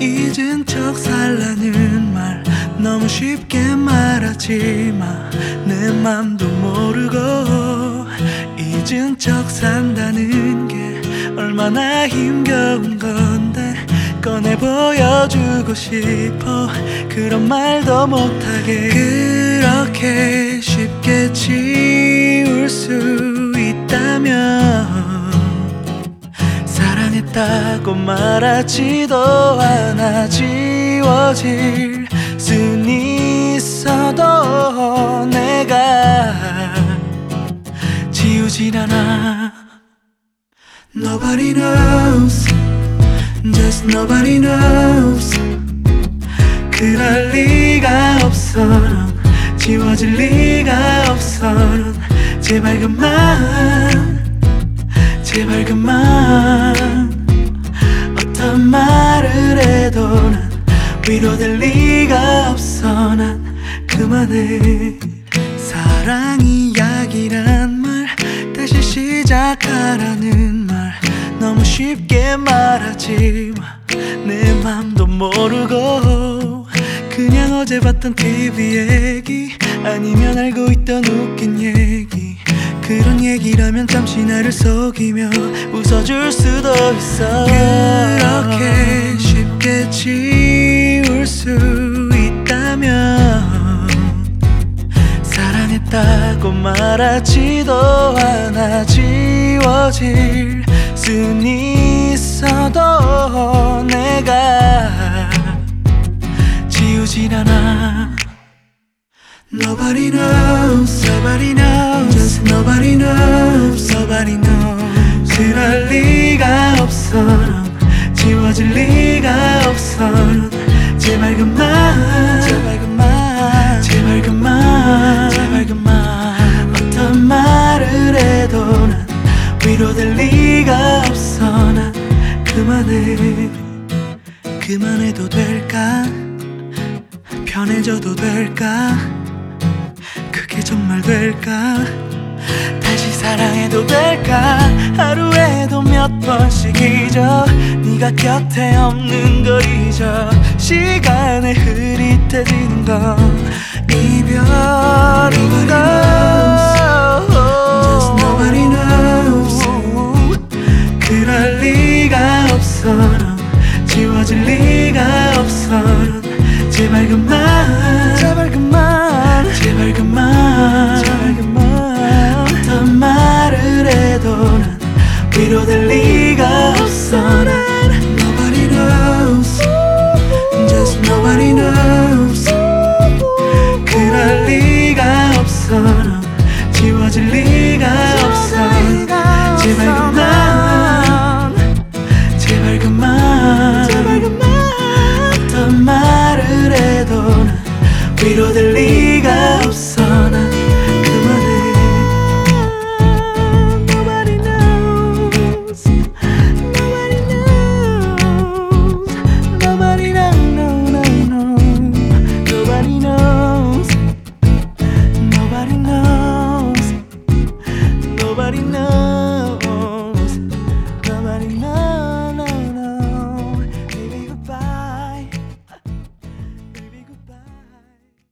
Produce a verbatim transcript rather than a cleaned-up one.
잊은 척 살라는 말 너무 쉽게 말하지 마. 내 맘도 모르고 잊은 척 산다는 게 얼마나 힘겨운 건데 꺼내 보여주고 싶어. 그런 말도 못하게 그렇게 쉽게 지울 수 있다면 사랑했다고 말하지도 않아. 지워질 순 있어도 내가 지우질 않아. Nobody knows, just nobody knows. 그럴 리가 없어. 넌 지워질 리가 없어. 넌 제발 그만, 제발 그만. 어떤 말을 해도 난 위로될 리가 없어. 난 그만해. 사랑 이야기란 말 다시 시작하라는 말 너무 쉽게 말하지 마. 내 맘도 모르고 그냥 어제 봤던 티비 얘기 아니면 알고 있던 웃긴 얘기 그런 얘기라면 잠시 나를 속이며 웃어줄 수도 있어. 그렇게 쉽게 지울 수 있다면 사랑했다고 말하지도 않아. 지워질 순 있어도 내가 지우질 않아. Nobody knows, nobody knows, just nobody knows, nobody knows. 그럴 리가 없어. 넌 지워질 리가 없어. 넌 제발 그만, 제발 그만, 제발 그만, 제발 그만. 어떤 말을 해도 난 위로될 리가 없어. 난 그만해. 그만해도 될까? 편해져도 될까? 그게 정말 될까? 다시 사랑해도 될까? 하루에도 몇 번씩 잊어. 네가 곁에 없는 걸 잊어. 시간에 흐릿해지는 건 이별인 걸. Just nobody knows. 그럴 리가 없어. 넌 지워질 리가 없어. 넌 제발 그만, 제발 그만, 제발 그만, 제발 그만. 어떤 말을 해도 난 위로될 리가 없어. 난 Nobody knows, just nobody knows. 그럴 리가 없어. 넌 지워질 리가 없어. 제발 그만.